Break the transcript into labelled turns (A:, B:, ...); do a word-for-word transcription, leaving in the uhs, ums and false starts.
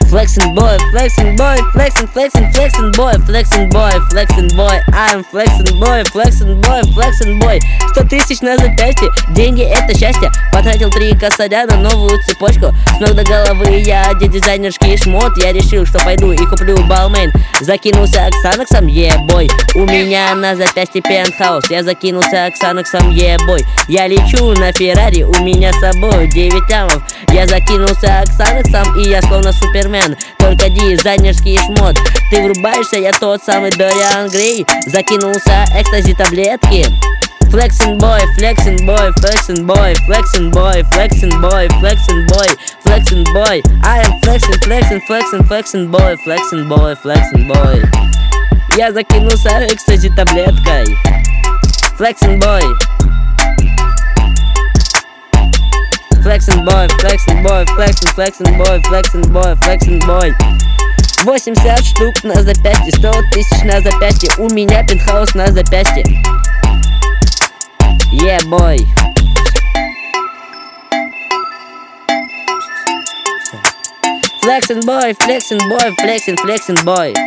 A: Flexing boy, flexing boy, flexing, flexing, flexing boy, flexing boy, flexing boy, I'm flexing boy, flexing boy, flexing boy. Сто тысяч на запястье, деньги это счастье. Потратил три косаря на новую цепочку. С ног до головы я одет дизайнерский шмот. Я решил, что пойду и куплю Balmain. Закинулся Оксанаксом, ебой. У меня на запястье пентхаус. Я закинулся Оксанаксом, ебой. Я лечу на Феррари, у меня с собой девять лямов. Я закинулся Оксанаксом, и я словно Супермен. Только дизайнерский шмот. Ты врубаешься, я тот самый Дориан Грей. Закинулся экстази таблетки. Flexing boy, flexing boy, flexing boy, flexing boy, flexing boy, flexing boy, flexing boy. I am flexing, flexing, flexing, flexing boy, flexing boy, flexing boy. Я закинулся экстази таблеткой. Flexing boy. Flexing boy, flexing boy, flexing, flexing boy, flexing boy, flexing boy. восемьдесят штук на запястье, сто тысяч на запястье. У меня пентхаус на запястье. Yeah, boy. Flexing boy, flexing boy, flexing, flexing boy.